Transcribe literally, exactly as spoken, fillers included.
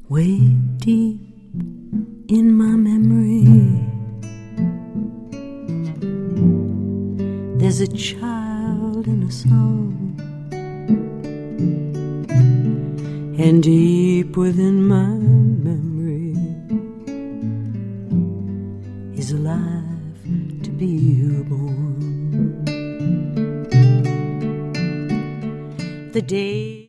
way deep in my memory. There's a child in a song, and deep within my memory is alive to be reborn. The day